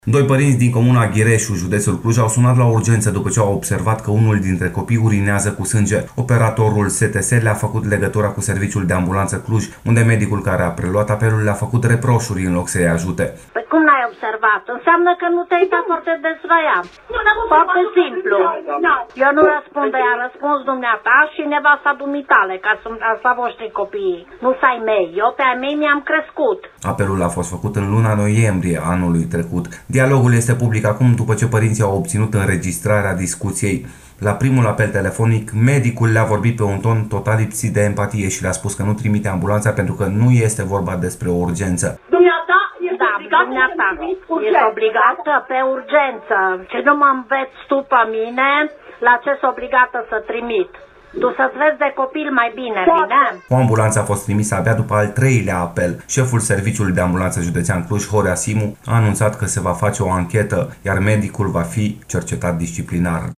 Doi părinți din comuna Ghireșu, județul Cluj, au sunat la urgență după ce au observat că unul dintre copii urinează cu sânge. Operatorul STS le-a făcut legătura cu serviciul de ambulanță Cluj, unde medicul care a preluat apelul le-a făcut reproșuri în loc să-i ajute. Păi cum n-ai observat? Înseamnă că nu te-ai dat foarte dezvăia. Foarte simplu. Eu nu răspund, i-a răspuns dumneata și nevasta dumitale, ca sunt asta voștri copiii. Nu s-ai mei. Eu pe ai mei mi-am crescut. Apelul a fost făcut în luna noiembrie anului trecut. Dialogul este public acum după ce părinții au obținut înregistrarea discuției. La primul apel telefonic, medicul le-a vorbit pe un ton total lipsit de empatie și le-a spus că nu trimite ambulanța pentru că nu este vorba despre o urgență. Dumneata ești obligată pe urgență. Și nu mă înveți tu pe mine la ce sunt obligată să trimit. Tu să-ți vezi de copil mai bine, bine? O ambulanță a fost trimisă abia după al treilea apel. Șeful Serviciului de Ambulanță Județean Cluj, Horea Simu, a anunțat că se va face o anchetă, iar medicul va fi cercetat disciplinar.